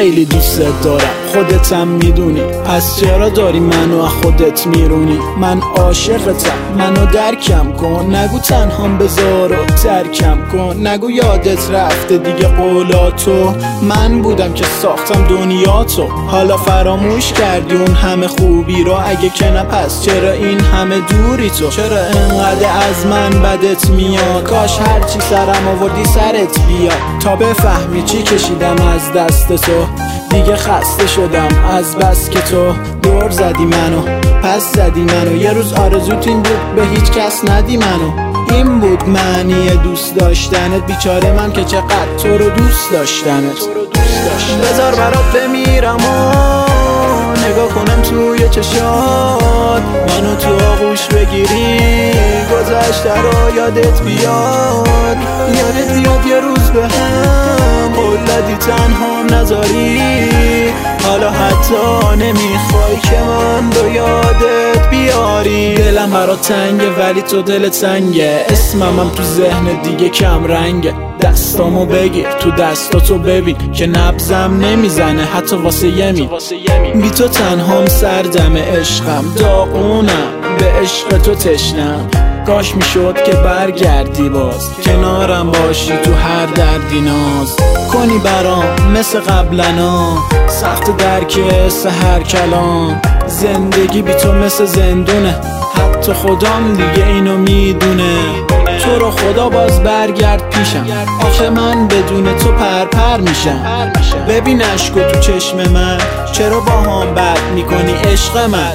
خیلی دوست دارم، خودتم میدونی، پس چرا داری منو از خودت میرونی؟ من عاشقتم، منو درکم کن، نگو تنهام بذار و ترکم کن، نگو یادت رفته دیگه قولاتو، من بودم که ساختم دنیاتو، حالا فراموش کردی اون همه خوبی رو، اگه که نه پس چرا این همه دوری تو؟ چرا انقدر از من بدت میاد؟ کاش هرچی سرم آوردی سرت بیا، تا بفهمی چی کشیدم از دست تو، دیگه خسته شدم از بس که تو دور زدی منو، پس زدی منو، یه روز آرزوت این بود به هیچ کس ندی منو، این بود معنی دوست داشتنت، بیچاره من که چقدر تو رو دوست داشتنت. بذار برات بمیرم و نگاه کنم توی چشات، منو تو آغوش بگیری، گذشته رو یادت بیاد، یادت بیاد یه روز به هم قول دادی تنهام نذاری، حالا حتی نمیخوای که من رو یادت بیاری. دلم برات تنگه ولی تو دلت سنگه، اسمم تو ذهن دیگه کم رنگه، دستامو بگیر تو دستاتو ببین که نبضم نمیزنه حتی واسه یمین، بی تو تنهام سردم عشقم، داغونم به عشق تو تشنم، کاش میشد که برگردی باز کنارم باشی، تو هر دردی ناز کنی برام مثل قبلنا، سخت درک سحر کلام، زندگی بی تو مثل زندونه، حتی خدام دیگه اینو میدونه، تو رو خدا باز برگرد پیشم، آخه من بدون تو پر میشم، ببین عشقو تو چشم من، چرا با هم بد میکنی عشق من؟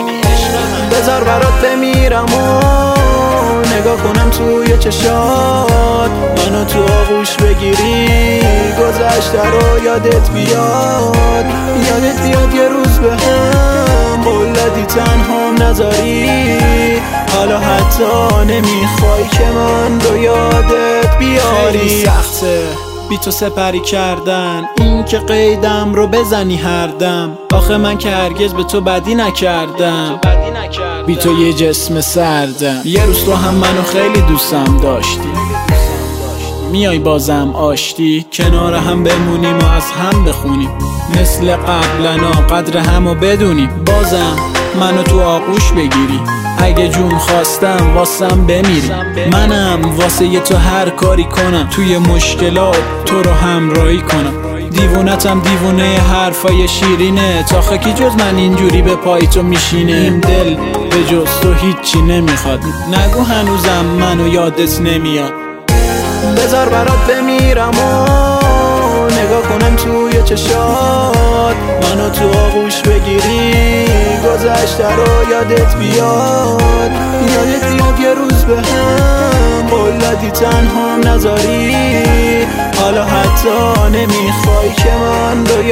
بذار برات بمیرم و نگاه کنم توی چشات، منو تو آغوش بگیری، گذشته رو یادت بیاد، یادت بیاد یه روز به هم قول دادی تنهام نذاری، حالا حتی نمیخوای که من رو یادت بیاری. خیلی سخته بی تو سپری کردن، این که قیدم رو بزنی هر دم، آخه من که هرگز به تو بدی نکردم، بی تو یه جسم سردم، یه روز تو هم منو خیلی دوستم داشتی، میای بازم آشتی، کنار هم بمونیم و از هم بخونیم، مثل قبلنا قدر همو بدونیم، بازم منو تو آغوش بگیری، اگه جون خواستم واسم بمیری، منم واسه یه تو هر کاری کنم، توی مشکلات تو رو همراهی کنم، دیوونتم دیوونه حرفای شیرینه، تا خکی جز من اینجوری به پای تو میشینه، این دل به جز تو هیچی نمیخواد، نگو هنوزم منو یادت نمیاد. بذار برات بمیرم و نگاه کنم توی چشات، منو تو آغوش بگیری، گذشته رو یادت بیاد، یادت بیاد یه روز به هم قول دادی تنهام نذاری، حالا حتی نمیخوای که من رو